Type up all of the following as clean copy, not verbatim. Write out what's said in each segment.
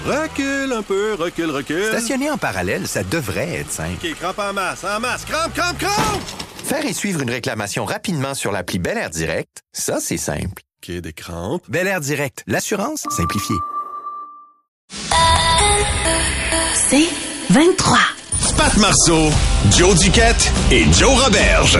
Recule un peu, recule. Stationner en parallèle, ça devrait être simple. OK, crampe en masse, crampe! Faire et suivre une réclamation rapidement sur l'appli Bel Air Direct, ça, c'est simple. OK, des crampes. Bel Air Direct, l'assurance simplifiée. C'est 23. Pat Marceau, Joe Duquette et Joe Roberge.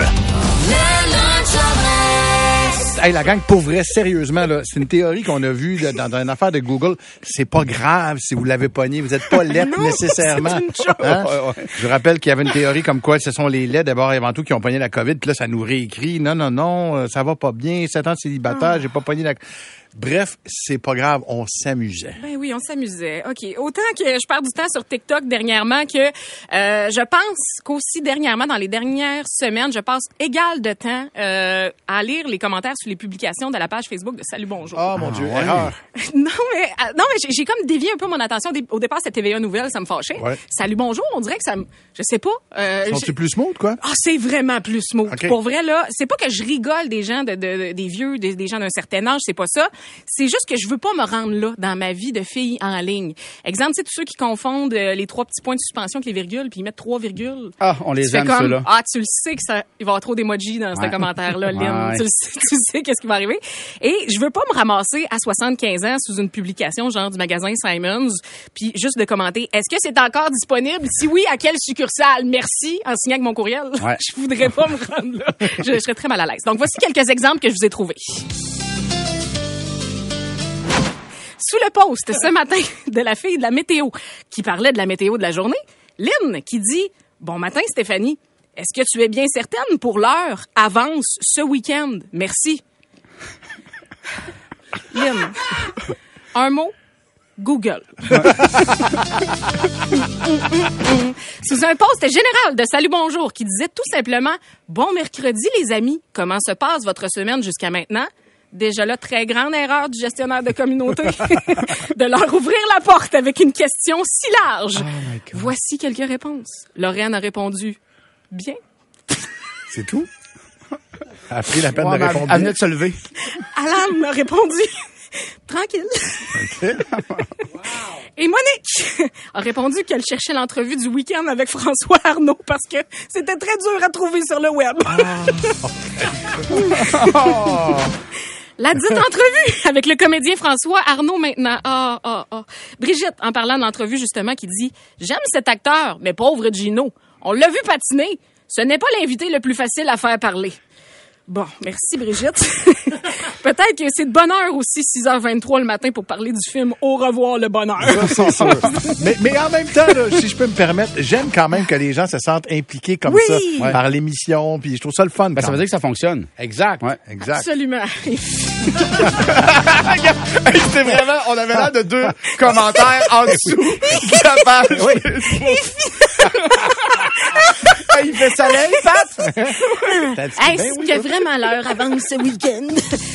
Hey, la gang, pour vrai, sérieusement, là, c'est une théorie qu'on a vue là, dans une affaire de Google. C'est pas grave si vous l'avez pogné. Vous êtes pas laid nécessairement. Hein? Je vous rappelle qu'il y avait une théorie comme quoi ce sont les laids d'abord et avant tout qui ont pogné la COVID. Puis là, ça nous réécrit. Non, ça va pas bien. 7 ans célibataire, j'ai pas pogné la... Bref, c'est pas grave, on s'amusait. Ben oui, on s'amusait. OK. Autant que je perds du temps sur TikTok dernièrement que je pense qu'aussi dernièrement, dans les dernières semaines, je passe égal de temps à lire les commentaires sur les publications de la page Facebook de Salut Bonjour. Oh mon Dieu, erreur. Non, mais j'ai comme dévié un peu mon attention. Au départ, c'était TVA Nouvelles, ça me fâchait. Ouais. Salut Bonjour, on dirait que ça me... Je sais pas. Sont-ils plus smooth, quoi? Ah, c'est vraiment plus smooth. Okay. Pour vrai, là, c'est pas que je rigole des gens des vieux, des gens d'un certain âge, c'est pas ça. C'est juste que je veux pas me rendre là dans ma vie de fille en ligne. Exemple, tu sais, tous ceux qui confondent les 3 petits points de suspension avec les virgules, puis ils mettent 3 virgules. Ah, on les aime, ceux-là. Ah, tu le sais que il va y avoir trop d'emojis dans ce commentaire-là, Lynn. Ouais. Tu sais qu'est-ce qui va arriver. Et je veux pas me ramasser à 75 ans sous une publication genre du magasin Simons, puis juste de commenter, est-ce que c'est encore disponible? Si oui, à quelle succursale? Merci, en signant avec mon courriel. Ouais. Je voudrais pas me rendre là. Je serais très mal à l'aise. Donc, voici quelques exemples que je vous ai trouvés. Sous le post ce matin de la fille de la météo qui parlait de la météo de la journée, Lynn qui dit « Bon matin Stéphanie, est-ce que tu es bien certaine pour l'heure avance ce week-end? Merci. » Lynn, un mot, Google. Sous un post général de Salut Bonjour qui disait tout simplement « Bon mercredi les amis, comment se passe votre semaine jusqu'à maintenant? » Déjà là, très grande erreur du gestionnaire de communauté de leur ouvrir la porte avec une question si large. Oh, voici quelques réponses. Lorraine a répondu « Bien. » C'est tout? Elle a pris la peine de répondre. Elle venait de se lever. Alan a répondu « Tranquille. » Okay. Wow. Et Monique a répondu qu'elle cherchait l'entrevue du week-end avec François Arnaud parce que c'était très dur à trouver sur le web. La dite entrevue avec le comédien François Arnaud maintenant. Brigitte, en parlant de l'entrevue justement, qui dit « J'aime cet acteur, mais pauvre Gino. On l'a vu patiner. Ce n'est pas l'invité le plus facile à faire parler. » Bon, merci Brigitte. Peut-être que c'est de bonne heure aussi, 6h23 le matin, pour parler du film Au revoir le bonheur. Ça, c'est sûr. mais en même temps, là, si je peux me permettre, j'aime quand même que les gens se sentent impliqués comme ça par l'émission, puis je trouve ça le fun. Ça veut dire que ça fonctionne. Exact. Ouais, exact. Absolument. C'était vraiment, on avait l'air de 2 commentaires en dessous de la page. Oui. Il fait soleil, Pat? Est-ce que vraiment l'heure avance ce week-end?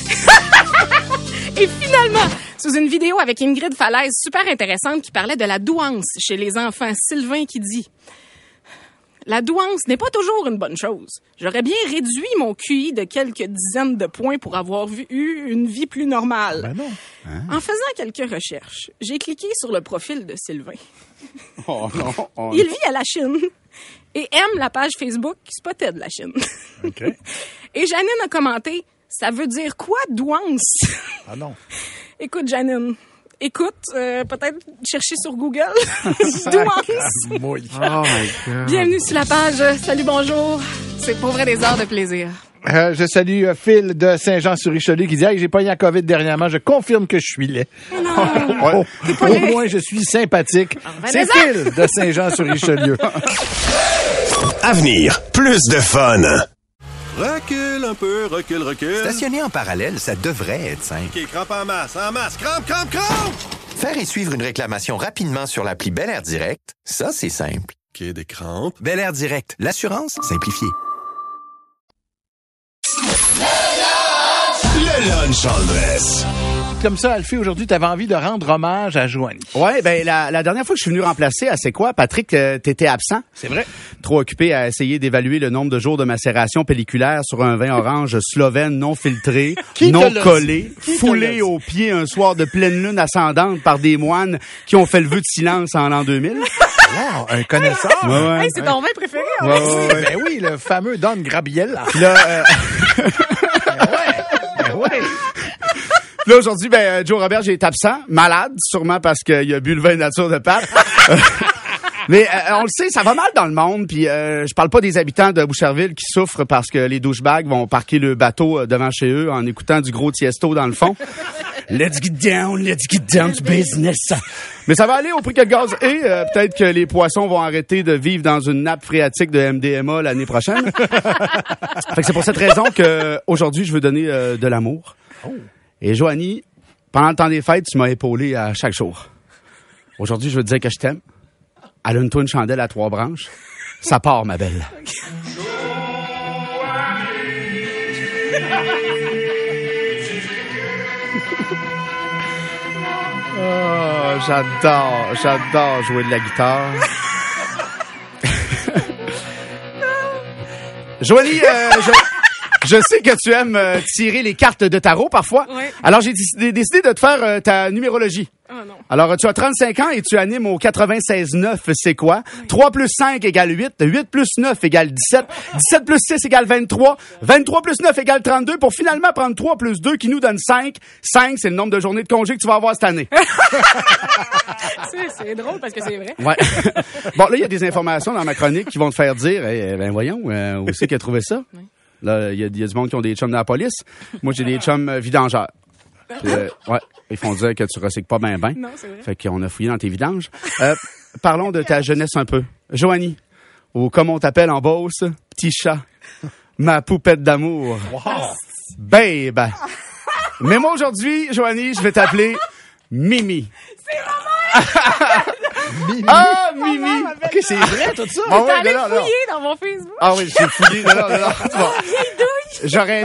Et finalement, sous une vidéo avec Ingrid Falaise super intéressante qui parlait de la douance chez les enfants, Sylvain qui dit « La douance n'est pas toujours une bonne chose. J'aurais bien réduit mon QI de quelques dizaines de points pour avoir eu une vie plus normale. Ben non. Hein? En faisant quelques recherches, j'ai cliqué sur le profil de Sylvain. Oh non. Il vit à la Chine et aime la page Facebook Spotted de la Chine. Okay. Et Janine a commenté « Ça veut dire quoi, douance? » Ah non. Écoute, Janine, peut-être chercher sur Google. Douance. Oh my God. Bienvenue sur la page Salut Bonjour. C'est pour vrai des heures de plaisir. Je salue Phil de Saint-Jean-sur-Richelieu qui dit « Hey, j'ai pas eu la COVID dernièrement, je confirme que je suis laid. » Au moins, je suis sympathique. C'est Phil de Saint-Jean-sur-Richelieu. Avenir, plus de fun. Recule un peu, recule. Stationner en parallèle, ça devrait être simple. OK, crampe en masse, crampe! Faire et suivre une réclamation rapidement sur l'appli Bel Air Direct, ça, c'est simple. OK, des crampes. Bel Air Direct, l'assurance simplifiée. Le lunch en dress. comme ça, Alfie, aujourd'hui, tu avais envie de rendre hommage à Joanie. Ouais, ben la dernière fois que je suis venu remplacer, c'est quoi, Patrick, t'étais absent. C'est vrai. Trop occupé à essayer d'évaluer le nombre de jours de macération pelliculaire sur un vin orange slovène non filtré, non collé, foulé au pied un soir de pleine lune ascendante par des moines qui ont fait le vœu de silence en l'an 2000. Wow, un connaisseur. Ouais. Hey, c'est ton vin préféré, en Ouais, fait. ouais. Ben oui, le fameux Don Grabiella. Puis là, Ben ouais. là, aujourd'hui, Joe Robert, j'ai été absent, malade, sûrement parce qu'il a bu le vin nature de Pat. Mais on le sait, ça va mal dans le monde, puis je parle pas des habitants de Boucherville qui souffrent parce que les douchebags vont parquer le bateau devant chez eux en écoutant du gros Tiesto dans le fond. Let's get down to business. Mais ça va aller au prix que le gaz est. Peut-être que les poissons vont arrêter de vivre dans une nappe phréatique de MDMA l'année prochaine. Fait que c'est pour cette raison que aujourd'hui je veux donner de l'amour. Oh. Et Joanie, pendant le temps des fêtes, tu m'as épaulé à chaque jour. Aujourd'hui, je veux te dire que je t'aime. Allume-toi une chandelle à 3 branches. Ça part, ma belle. Oh, j'adore jouer de la guitare. Joanie, je sais que tu aimes tirer les cartes de tarot parfois. Oui. Alors, j'ai décidé de te faire ta numérologie. Oh non. Alors, tu as 35 ans et tu animes au 96.9, c'est quoi? Oui. 3 plus 5 égale 8, 8 plus 9 égale 17, 17 plus 6 égale 23, 23 plus 9 égale 32 pour finalement prendre 3 plus 2 qui nous donne 5. 5, c'est le nombre de journées de congé que tu vas avoir cette année. C'est drôle parce que c'est vrai. Ouais. Bon, là, il y a des informations dans ma chronique qui vont te faire dire, ben voyons, où c'est qu'il a trouvé ça? Oui. Là, il y a du monde qui ont des chums dans la police. Moi, j'ai des chums vidangeurs. Ouais, ils font dire que tu recycles pas ben. Non, c'est vrai. Fait qu'on a fouillé dans tes vidanges. Parlons de ta jeunesse un peu. Joanie, ou comme on t'appelle en Beauce, petit chat, ma poupette d'amour. Wow. Babe. Mais moi, aujourd'hui, Joanie, je vais t'appeler Mimi. C'est vraiment... Mimi. Ah, Mimi! OK, c'est vrai, tout ça? Bon, T'es allé non. fouiller dans mon Facebook. Ah oui, j'ai fouillé. Non. Vieille douille.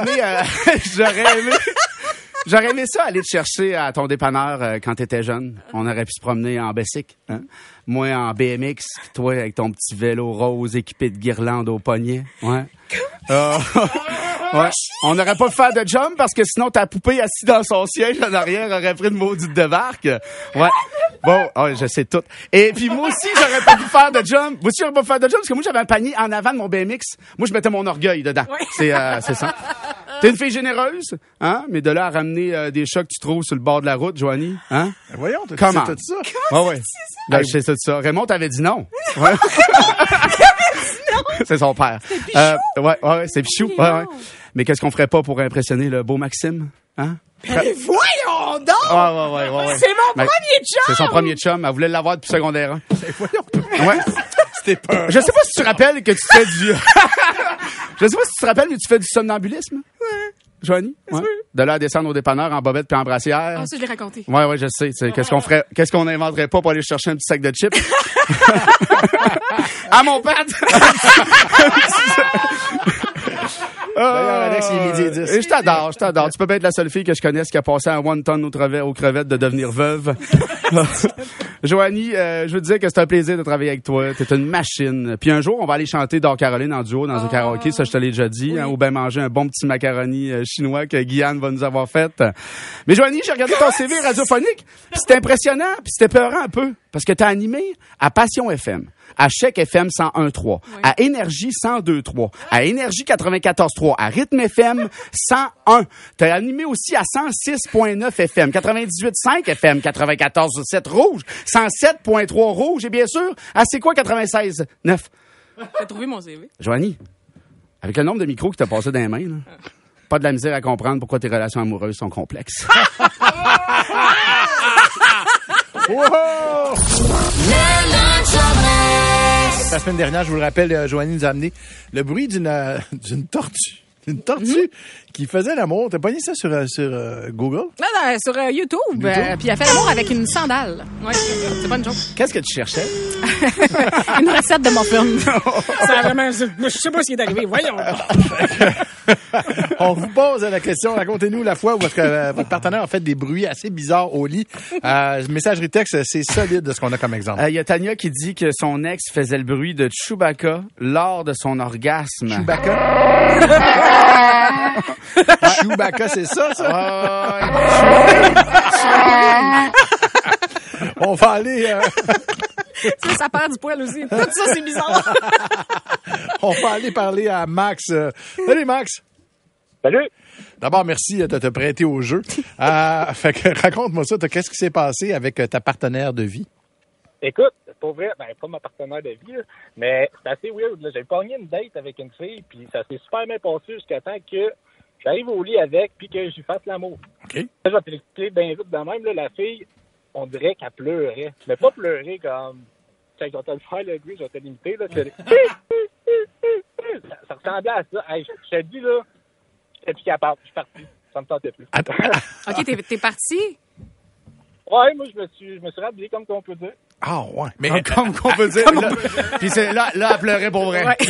J'aurais aimé ça aller te chercher à ton dépanneur quand t'étais jeune. On aurait pu se promener en bicycle, hein? Moi en BMX, toi avec ton petit vélo rose équipé de guirlandes au poignet. Ouais. Ouais. On n'aurait pas pu faire de jump parce que sinon ta poupée assise dans son siège en arrière aurait pris une maudite débarque. Ouais. Bon, je sais tout. Et puis moi aussi, j'aurais pas pu faire de jump. Moi aussi, j'aurais pas pu faire de jump parce que moi, j'avais un panier en avant de mon BMX. Moi, je mettais mon orgueil dedans. Ouais. C'est ça. T'es une fille généreuse, hein? Mais de là à ramener des chats que tu trouves sur le bord de la route, Joanie, hein? Ben voyons, tu sais tout ça. Ouais. Ben, je sais tout ça. Raymond t'avait dit non. Ouais. C'est son père. Ouais, c'est Pichou. Ouais. Mais qu'est-ce qu'on ferait pas pour impressionner le beau Maxime, hein? Mais voyons donc! Ouais. C'est mon premier chum! C'est son premier chum. Elle voulait l'avoir depuis secondaire 1. Voyons. Ouais. C'était peur. Je sais pas si tu te rappelles que tu fais du... Je sais pas si tu te rappelles, mais tu fais du somnambulisme. Ouais. Joanie? Ouais. De là à descendre au dépanneur en bobette puis en brassière. Ah, ça, je l'ai raconté. Ouais, je sais. Qu'est-ce qu'on inventerait pas pour aller chercher un petit sac de chips? À mon pad! D'ailleurs, Alex, il est midi et 10. Et je t'adore. Tu peux pas être la seule fille que je connaisse qui a passé un one-ton aux crevettes de devenir veuve. Joanie, je veux te dire que c'est un plaisir de travailler avec toi. T'es une machine. Puis un jour, on va aller chanter Dor Caroline en duo dans un karaoké. Ça, je te l'ai déjà dit. Oui. Hein, ou bien manger un bon petit macaroni chinois que Guyane va nous avoir fait. Mais Joanie, j'ai regardé ton CV radiophonique. Puis c'était impressionnant. Puis c'était peurant un peu. Parce que t'as animé à Passion FM, à Chèque FM 101.3, oui. À Énergie 102.3, à Énergie 94.3, à Rythme FM 101. T'as animé aussi à 106.9 FM, 98.5 FM, 94.7 Rouge, 107.3 Rouge et bien sûr, à C'est quoi 96.9? T'as trouvé mon CV? Joanie, avec le nombre de micros qui t'a passé dans les mains, là, pas de la misère à comprendre pourquoi tes relations amoureuses sont complexes. Wow! La semaine dernière, je vous le rappelle, Joanie nous a amené le bruit d'une tortue. Une tortue qui faisait l'amour. T'as pogné ça sur Google? Non, sur YouTube. Puis elle fait l'amour avec une sandale. Ouais, c'est pas une joke. Qu'est-ce que tu cherchais? Une recette de muffin. Ça a vraiment... Je sais pas ce qui est arrivé. Voyons. On vous pose la question. Racontez-nous la fois où est-ce que votre partenaire a fait des bruits assez bizarres au lit. Messagerie texte, c'est solide de ce qu'on a comme exemple. Il y a Tania qui dit que son ex faisait le bruit de Chewbacca lors de son orgasme. Chewbacca? Chewbacca, c'est ça? On va aller... Ça perd du poil aussi. Tout ça, c'est bizarre. On va aller parler à Max. Salut, Max. Salut. D'abord, merci de te prêter au jeu. Fait que raconte-moi ça. Qu'est-ce qui s'est passé avec ta partenaire de vie? Écoute, pour vrai, pas ma partenaire de vie, là, mais c'est assez weird. Là. J'ai pogné une date avec une fille, puis ça s'est super bien passé jusqu'à temps que j'arrive au lit avec, puis que je lui fasse l'amour. OK. Là, je vais te l'expliquer bien vite de même. Là, la fille, on dirait qu'elle pleurait. Mais pas pleurer comme... Je vais te le faire, le bruit, je vais te limiter. Là, ça ressemblait à ça. Hey, je te dis, là, j'étais plus capable. Je suis parti. Ça me tentait plus. OK, t'es parti? Ouais, moi, je me suis rhabillé comme qu'on peut dire. Ah, ouais. Mais Comme qu'on peut dire. Puis là, elle pleurait pour vrai. Ouais.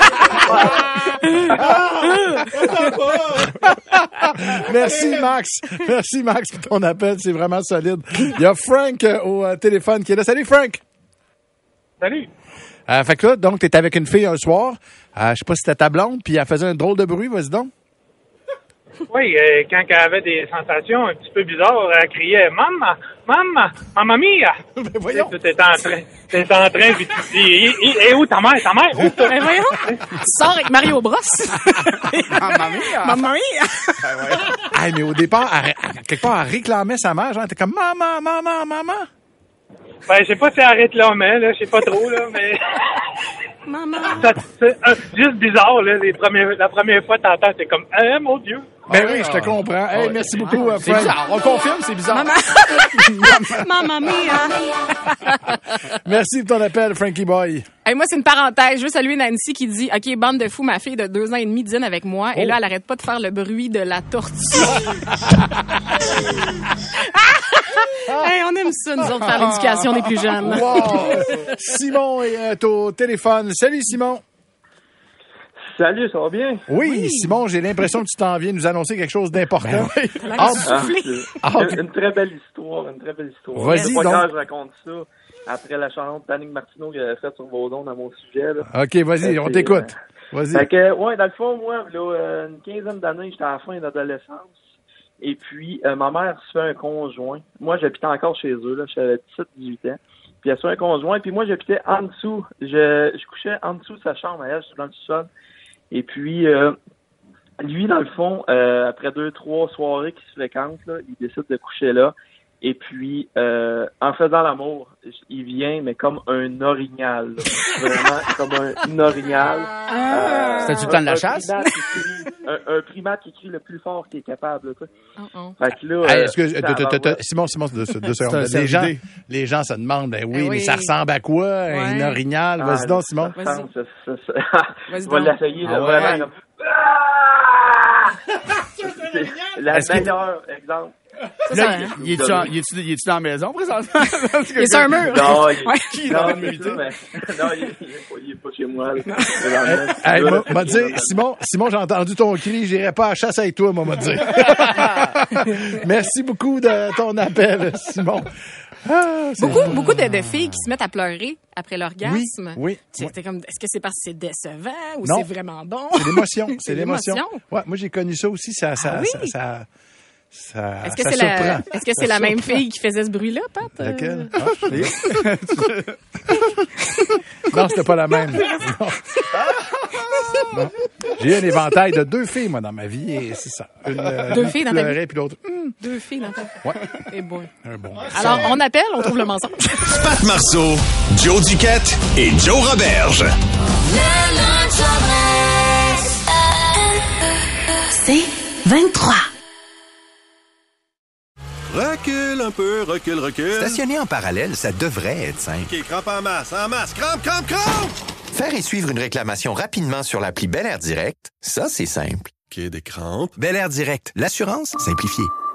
Merci, Max. Merci, Max, pour ton appel. C'est vraiment solide. Il y a Frank au téléphone qui est là. Salut, Frank. Salut. Fait que là, donc, t'es avec une fille un soir. Je sais pas si c'était ta blonde, puis elle faisait un drôle de bruit. Vas-y donc. Oui, quand elle avait des sensations un petit peu bizarres, elle criait « Maman, maman, mamma mia ». Voyons. T'es en train, puis tu dis « Et où ta mère, où ta... » Ben voyons. Tu sors avec Mario Bros. Mamma mia. Mamma mia. Hey, mais au départ, quelque part, elle réclamait sa mère. Genre, elle était comme « Maman, maman, maman ». Ben, je sais pas si elle arrête là, mais là, je sais pas trop, là, mais... Maman. C'est juste bizarre, là, la première fois, t'entends, c'est comme « mon Dieu ». Ben oui, je te comprends. Hey, merci beaucoup, C'est Frank. bizarre. On confirme, c'est bizarre. Mamma mia. Merci pour ton appel, Frankie Boy. Hey, moi, c'est une parenthèse. Je veux saluer Nancy qui dit « OK, bande de fous, ma fille de 2 ans et demi dîne avec moi. Et là, elle arrête pas de faire le bruit de la tortue. » Hey, on aime ça, nous autres, faire l'éducation des plus jeunes. Wow. Simon est au téléphone. Salut, Simon. Salut, ça va bien? Oui, Simon, j'ai l'impression que tu t'en viens nous annoncer quelque chose d'important. Une très belle histoire, Vas-y, pas donc. quand je raconte ça après la chanson de Tannick Martineau que j'avais faite sur vos ondes à mon sujet. Là. OK, vas-y, on t'écoute. Vas-y. Fait que, ouais, dans le fond, moi, là, une quinzaine d'années, j'étais à la fin d'adolescence. Et puis, ma mère se fait un conjoint. Moi, j'habitais encore chez eux, là. J'avais 17-18 ans. Puis, elle se fait un conjoint. Puis, moi, j'habitais en dessous. Je couchais en dessous de sa chambre. Elle, dans le sous-sol. Et puis, lui, dans le fond, après 2-3 soirées qui se fréquentent, là, il décide de coucher là. Et puis, en faisant l'amour, il vient, mais comme un orignal. Là. Vraiment comme un orignal. C'était tout le temps de la chasse? Un primate qui crie le plus fort qu'il est capable. Là, fait que là, Hey, Simon, deux secondes. Les gens se demandent, ben oui, mais ça ressemble à quoi, un orignal? Vas-y donc, Simon. Vas-y. Je vais l'essayer. Vraiment. C'est la meilleure exemple. Là, il est-tu dans la maison, présentement? Il est sur un mur. Non, Ouais. Qui est dans la milité? il est pas chez moi. Là. Hey, m'a dit, Simon, j'ai entendu ton cri, j'irai pas à la chasse avec toi, m'a dit. Merci beaucoup de ton appel, Simon. Beaucoup de filles qui se mettent à pleurer après l'orgasme. Oui. C'était comme, est-ce que c'est parce que c'est décevant ou Non. c'est vraiment bon? C'est l'émotion. C'est l'émotion. l'émotion. Ouais, moi, j'ai connu ça aussi. Ça Est-ce que ça c'est surprend. est-ce que c'est la même fille qui faisait ce bruit-là, Pat? Laquelle? Non, c'était pas la même. Non. J'ai eu un éventail de 2 filles, moi, dans ma vie, et c'est ça. Une filles dans ta pleurait, puis l'autre... 2 filles dans ta... Ouais. Et bon. Un bon. Alors, on appelle, on trouve le mensonge. Pat Marceau, Joe Duquette et Joe Roberge. C'est 23. Recule un peu, recule. Stationner en parallèle, ça devrait être simple. OK, crampe en masse, crampe! Faire et suivre une réclamation rapidement sur l'appli Bel Air Direct, ça, c'est simple. OK, des crampes. Bel Air Direct, l'assurance simplifiée.